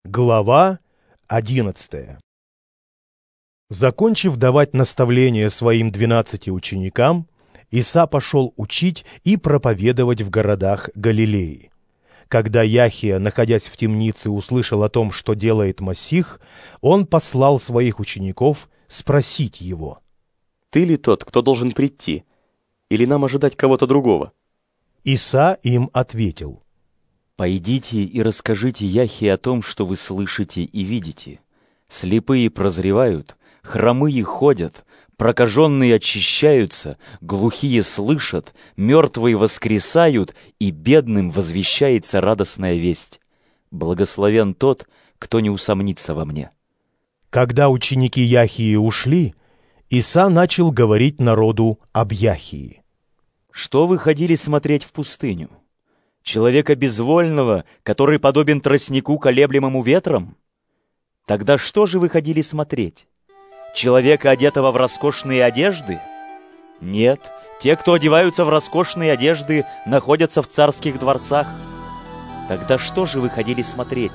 Глава 11. Закончив давать наставления своим 12 ученикам, Иса пошел учить и проповедовать в городах Галилеи. Когда Яхия, находясь в темнице, услышал о том, что делает Массих, он послал своих учеников спросить его: «Ты ли тот, кто должен прийти? Или нам ожидать кого-то другого?» Иса им ответил: «Пойдите и расскажите Яхии о том, что вы слышите и видите. Слепые прозревают, хромые ходят, прокаженные очищаются, глухие слышат, мертвые воскресают, и бедным возвещается радостная весть. Благословен тот, кто не усомнится во мне». Когда ученики Яхии ушли, Иса начал говорить народу об Яхии. «Что вы ходили смотреть в пустыню? Человека безвольного, который подобен тростнику, колеблемому ветром? Тогда что же вы ходили смотреть? Человека, одетого в роскошные одежды? Нет, те, кто одеваются в роскошные одежды, находятся в царских дворцах. Тогда что же вы ходили смотреть?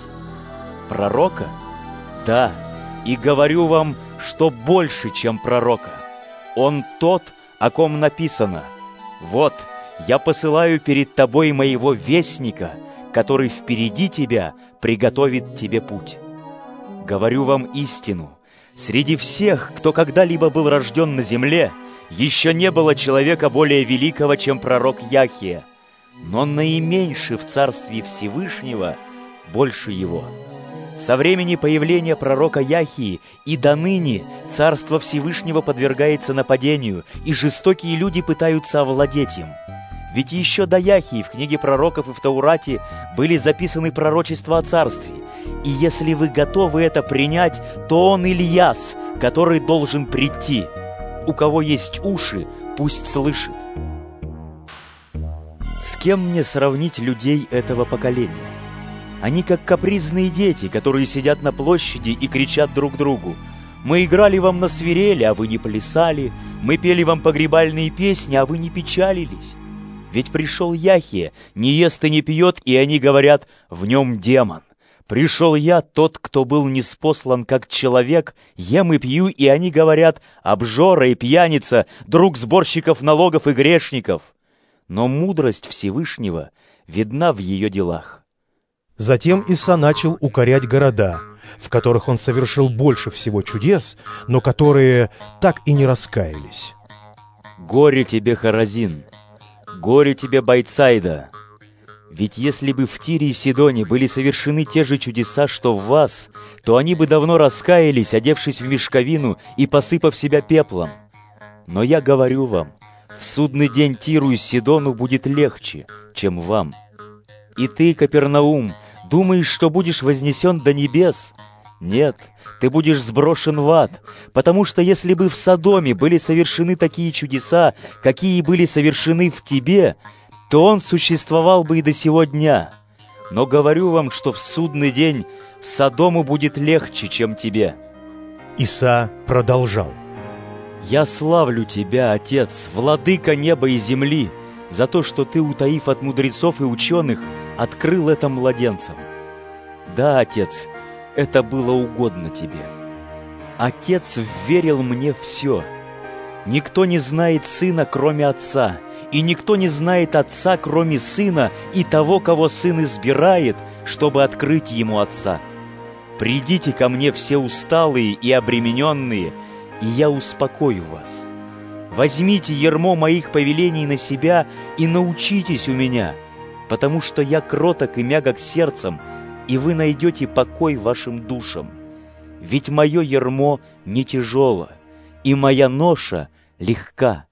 Пророка? Да, и говорю вам, что больше, чем пророка. Он тот, о ком написано: «Вот, я посылаю перед тобой моего вестника, который впереди тебя приготовит тебе путь». Говорю вам истину: среди всех, кто когда-либо был рожден на земле, еще не было человека более великого, чем пророк Яхия, но наименьший в царстве Всевышнего больше его. Со времени появления пророка Яхии и до ныне царство Всевышнего подвергается нападению, и жестокие люди пытаются овладеть им. Ведь еще до Яхии в книге пророков и в Таурате были записаны пророчества о царстве. И если вы готовы это принять, то он Ильяс, который должен прийти. У кого есть уши, пусть слышит. С кем мне сравнить людей этого поколения? Они как капризные дети, которые сидят на площади и кричат друг другу: «Мы играли вам на свирели, а вы не плясали. Мы пели вам погребальные песни, а вы не печалились». Ведь пришел Яхия, не ест и не пьет, и они говорят: «В нем демон». Пришел я, тот, кто был ниспослан как человек, ем и пью, и они говорят: «Обжора и пьяница, друг сборщиков налогов и грешников». Но мудрость Всевышнего видна в ее делах. Затем Иса начал укорять города, в которых он совершил больше всего чудес, но которые так и не раскаялись. «Горе тебе, Хоразин! Горе тебе, Байтсайда! Ведь если бы в Тире и Сидоне были совершены те же чудеса, что в вас, то они бы давно раскаялись, одевшись в мешковину и посыпав себя пеплом. Но я говорю вам, в судный день Тиру и Сидону будет легче, чем вам. И ты, Капернаум, думаешь, что будешь вознесен до небес? Нет, ты будешь сброшен в ад, потому что если бы в Содоме были совершены такие чудеса, какие были совершены в тебе, то он существовал бы и до сего дня. Но говорю вам, что в судный день Содому будет легче, чем тебе». Иса продолжал: «Я славлю тебя, Отец, владыка неба и земли, за то, что ты, утаив от мудрецов и ученых, открыл это младенцам. Да, Отец, это было угодно тебе. Отец вверил мне все. Никто не знает Сына, кроме Отца, и никто не знает Отца, кроме Сына, и того, кого Сын избирает, чтобы открыть Ему Отца. Придите ко мне все усталые и обремененные, и я успокою вас. Возьмите ярмо моих повелений на себя и научитесь у меня, потому что я кроток и мягок сердцем, и вы найдете покой вашим душам. Ведь мое ярмо не тяжело, и моя ноша легка».